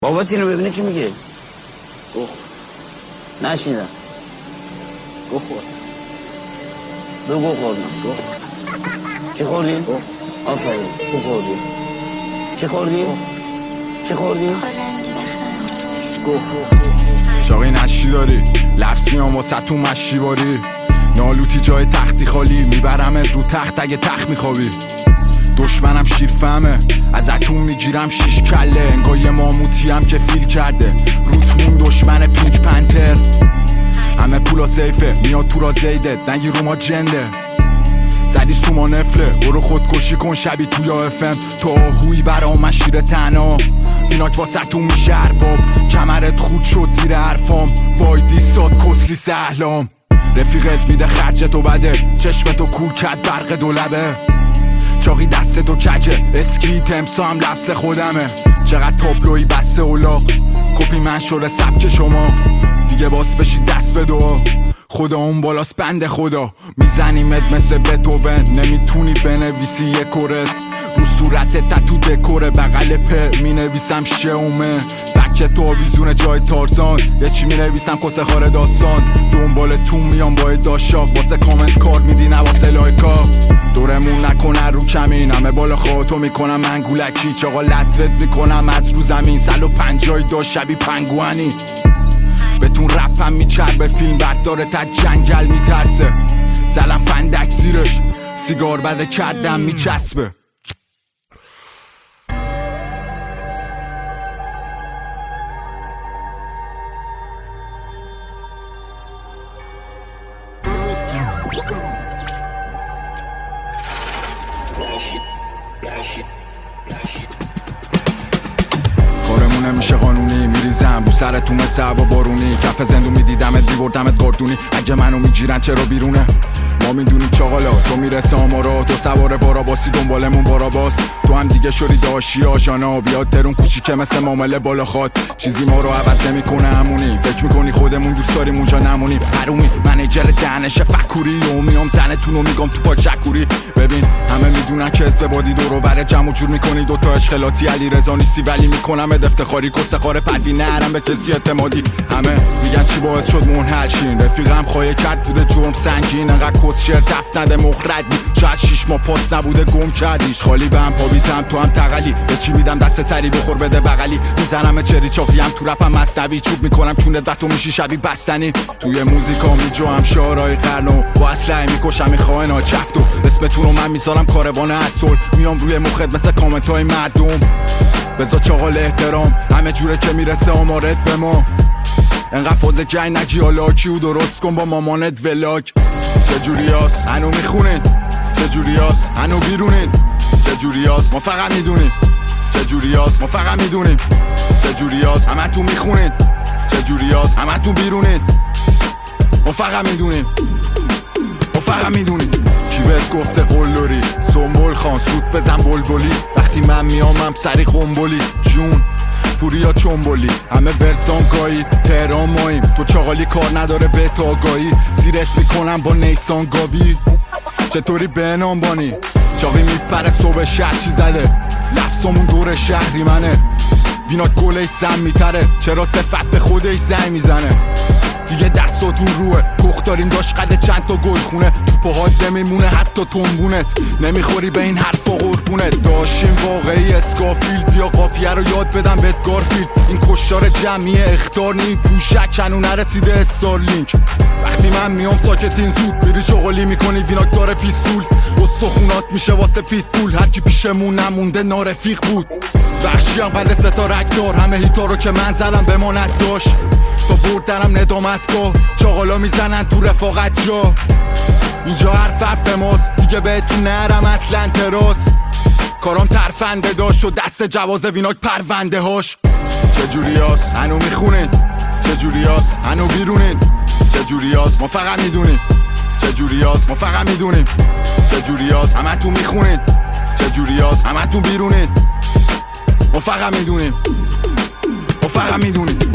بابا اینو ببینه چی میگه؟ گوه نشیدم. گوه خورد. دو گوه خوردم. گوه چی خوردی؟ گوه. آفرین گوه خوردی. چی خوردی؟ چی خوردی؟ گوه. چاقی نشی داری لفظ میام واسه تو مشی باری نالوتی جای تختی خالی میبرمت رو تخت اگه تخت میخوابی دشمنم شیرفهمه ازتون میگیرم 6 کله انگار یه ماموتی هم که فیل کرده روتمون دشمن پینک پنتر همه پولا سیفه میاد تو را زیدت نگی رو ما جنده زدی سوما نفله برو خودکشی کن شبی تو یا افم تو آهوی برا من شیر تنها ایناک واسه تو میشه ارباب کمرت خود شد زیر حرفام وای دیستاد کسلی سهلام رفیقت میده خرجتو بده چشمتو کول کرد برق دولبه چاقی دستتو کجه اسکیت امسا هم لفظ خودمه چقدر تابلوی بسته اولاق کپی من شده سبک شما دیگه باس بشی دست به دعا خدا اون بالاست بند خدا میزنیمت مثل بتوون نمیتونی بنویسی یه کورس رو صورتت تتو دکوره بغل په مینویسم شومه فکه تو آویزون جای تارزان یه چی مینویسم کسه خاره داستان دنبال تو میام با داشاق واسه کامنت کار میدی نه واسه لایکا دورمون نکنه رو کمین همه بالا خواهتو میکنم من گولکی چاقا لسوت میکنم از رو زمین 150 داشت شبی پنگوانی بهتون رپم میچربه فیلم برداره تا جنگل میترسه زلم فندک زیرش سیگار بده کردم میچسبه کارمونه میشه قانونی میریزم بو سرتون مثل هوا بارونی کف زندون میدیدمت میبردمت گردونی اگه منو میگیرن چرا بیرونه ما میدونیم چاقالا تو میرسه آمارا تو سوار باراباسی دنبالمون باراباس تو هم دیگه شوری داشی آشانا بیاد درون کوچیکه مثل معامله بالا خواد چیزی ما رو عوض نمیکنه همونی فکر میکنی خودمون دوست داریم اونجا نمونیم حرومی منیجر دهنش فکوری و میام زنتونو میگم تو پاک شکوری ببین همه میدونن که اسم بادی دور و بر جمع جور میکنی دوتا اشکالاتی علی رضا نیستی ولی میکنم افتخاری کس خاره پروی نرم به کسی اعتمادی همه میگن چی باعث شد منحل شین رفیقم خواهی کرد بوده جرم سنگین انقدر کس شعر دفت نده مخرد شاید 6 ماه پاس نبوده گم کردیش خالی به هم پابیتم تو هم تقلی به چی میدم دست سری بخور بده بغلی میزنم چری چاقی هم تو رپم مصنوی چوب میکنم چونت و تو میشی شبی بستنی توی موزیکا میجوام شعرهای قرنو با اسلحه میکشم خائنا چفتو اسمتون رو من میذارم کاروان اصل میام روی مخت مثل کامنت های مردم بذار چاقال احترام همه جوره که میرسه آمارت به ما انقدر فازه که نگی حالا کیو درست کن با مامانت ولاگ چجوریاست هنو میخونید چجوریاست هنو بیرونید چجوریاست ما فقط میدونیم چجوریاست ما فقط میدونیم چجوریاست همه تو میخونید چجوریاست همه تو بیرونید ما فقط میدونیم ما فقط میدونیم کی بهت گفته قلدری سنبول خان سود بزن بلبلی وقتی من میامم سری قنبلی جون پوریا چنبولی همه ورسان گایی تهران ماییم تو چاقالی کار نداره به تو آگاهی زیرت میکنم با نیسان گاوی چطوری بهنام بانی چاقی میپره صبح شهر چی زده لفظمون دور شهری منه وینات گله سم میتره چرا صفت به خودش زنگ میزنه دیگه دستاتون روه کخ داریم داشت قده چند تا گل خونه تو پاهات نمیمونه حتی تنبونت نمیخوری به این حرفا قربونت داشتیم واقعی اسکافیلد بیا قافیه رو یاد بدم بهت گارفیلد این کشتار جمعی اختار نیم پوشک هنو نرسیده استارلینک وقتی من میام ساکتین زود میری چغلی میکنی ویناک داره پیستول و سخونات میشه واسه پیتبول هرکی پیشمون نمونده نارفیق بود وحشی هم قد ستا رکدار همه هیتا رو که من زدم بماند داشت تا بردنم ندامتگاه چاقالا میزنن تو رفاقت جا اینجا حرف ماست دیگه بهتون نرم اصلا تراس کارام ترفنده داشت و دست جواز ویناک پرونده هاش چجوریاست هنو میخونید چجوریاست هنو بیرونید چجوریاست ما فقط میدونیم چجوریاست ما فقط میدونیم چجوریاست همه تو میخونید چجوریاست همه تو بیرونید ما فقط میدونیم ما فقط میدونیم